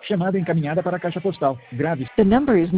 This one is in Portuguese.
Chamada encaminhada para a caixa postal. Grave. The number is